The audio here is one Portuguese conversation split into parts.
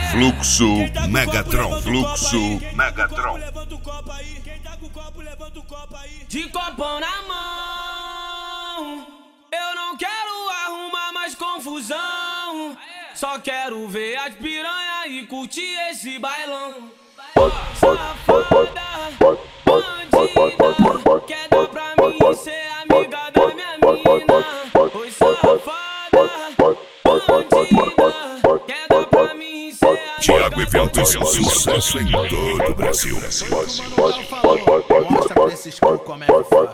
Fluxo Megatron. Fluxo Megatron. De copão na mão, eu não quero arrumar mais confusão. Só quero ver as piranha e curtir esse bailão. Safada, bandida, quer dar pra mim ser amiga da minha mina. Oi safada, bandida, quer dar pra mim ser amiga. Thiago Eventos, sucesso em todo o Brasil. Mostra pra esses cu como é que faz.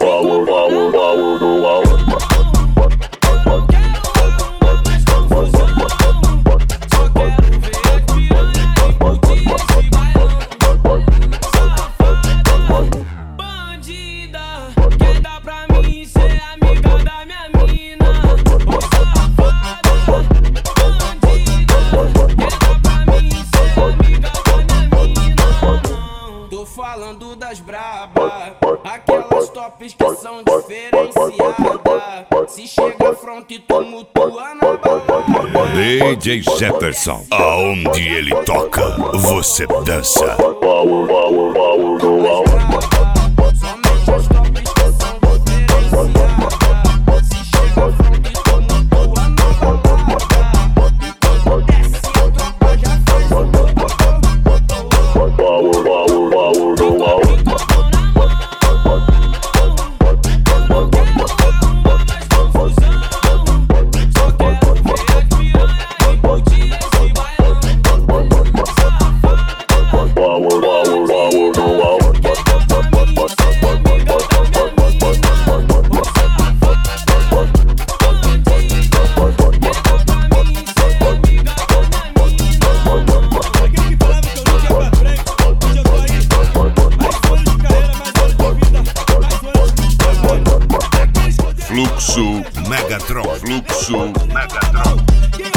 Falando das braba, aquelas tops que são diferenciadas. Se chega front e tumultua na balada. DJ Jefferson, aonde ele toca, você dança. Somente as tops que são diferenciadas. Se chega front e tumultua na balada. E quando desce a tropa já faz o Fluxo Megatron. Fluxo Megatron.